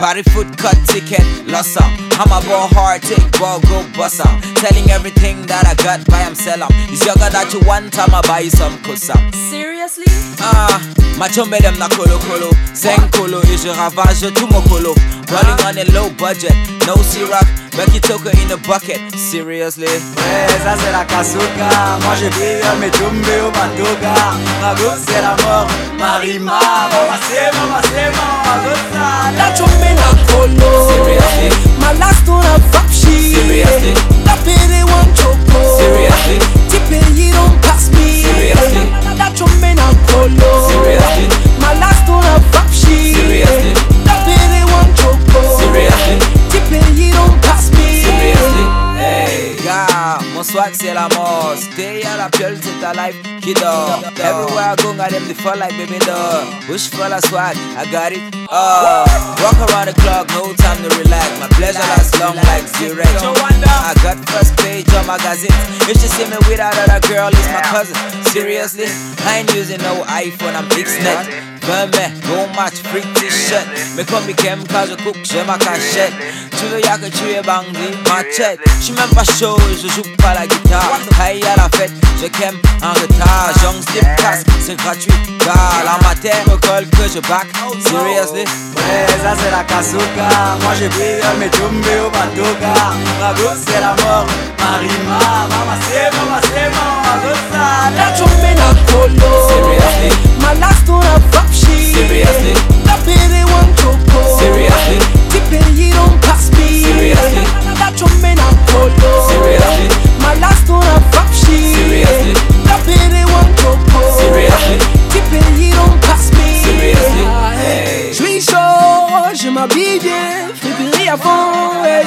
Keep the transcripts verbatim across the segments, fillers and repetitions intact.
Party foot cut ticket, lost some. I'm a ball hard, take ball, go bust some. Telling everything that I got, buy em, sell em. It's younger that you want time, I buy you some kusam. Seriously? Ah, ma chumbe dem na colo colo. Zen colo, et je ravage tout mon colo. Rolling on a low budget, no syrup. Becky Toka in a bucket, seriously. Ouais, ça c'est la casouka. Moi je vis à mes tombés au batoga. Ma gosse c'est la mort, Marima. Mama c'est mama c'est mama gossa. La chumbe na colo. Seriously. My last one a fuck shit. Seriously. La pere one choco. Seriously. Tipe you don't pass me. Seriously. La chumbe na colo. Seriously. My last one a fuck shit. Seriously. La pere one choco. Seriously. Tipe you don't pass me. Seriously. Hey, gars, mon swag c'est la mort. Stay à la piole, c'est ta life qui dort. Everywhere I go, got them the fall like baby dog. Bush full of swag, I got it. Uh, walk around the clock, no time to relax. My pleasure lasts long like Xerox. I got first page on magazines. If she see me with another girl, it's my cousin. Seriously, I ain't using no iPhone, I'm X-Net. Ben mais, go match, freak t-shirt. Mais comme il aime quand je cook, j'ai ma cachette. Tu veux y'a que tu es bandit, machette. J'suis même pas chaud, je joue pas la guitare. Aïe à la fête, je qu'aime en retard. Young slip casque, c'est gratuit. Car la matière me colle que je back. Seriously. Ouais, ça c'est la casouka. Moi je vis à mes tombés au batoga. Ma gosse c'est la mort, Marima. Mama c'est mama c'est mama gossa. La chumbe na colo. Seriously. My last one a fuck shit. Seriously. La pere one choco. Seriously. Tipe you don't pass me. Seriously. La chumbe na colo. Seriously. My last one a fuck shit. Seriously. La pere one choco. Seriously. Tipe you don't pass me. Seriously. Hey. J'suis chaud, je m'habille bien, friperie à fond, hey.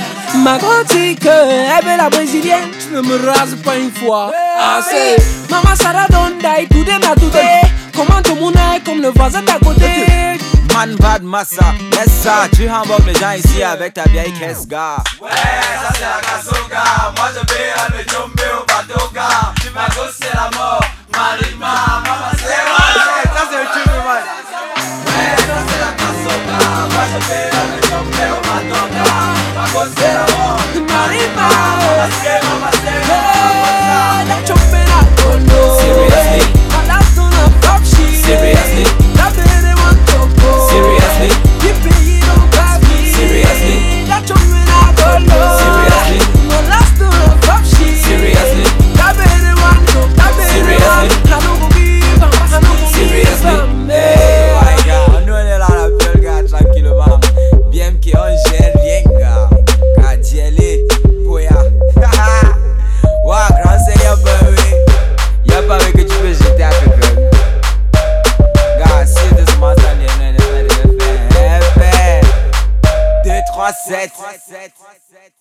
Ma grande c'est que elle veut la brésilienne. Tu ne me rases pas une fois. Assez. Maman Sarah don't die, tout est ma tout est. Comment tout le monde est comme le voisin d'à côté. Man bad massa, laisse ça. Tu hamburg les gens ici avec ta vieille caisse, gars. Ouais, ça c'est la casouka. Moi je vais à mes tombés au batoga. Ma gosse c'est la mort, Marima. Mama c'est mama. Ça c'est le tube, man. Ouais, ça c'est la casouka. Moi je vais à mes tombés au batoga. Ma gosse c'est la mort, Marima. Mama c'est mama c'est mama. La chumbe na colo. Seriously. My last one a fuck shit. Seriously. La pere one choco. Seriously. Tipe you don't pass me. Seriously. La chumbe na colo. Seriously. My last one a fuck shit. Seriously. La pere one choco. La pere Seriously. one. I don't go give up. I don't go Seriously. give up. Hey, ouais, gars, nous on est là, la piole, gars, tranquillement. Bien qu'on gère rien, gars. Gars, d'y aller, boya. Ouah, grand, c'est y'a pas, oui. Y'a pas, oui, que tu peux jeter à quelqu'un. Gars, si de ce matin, il y a une année de faire. deux, trois, sept.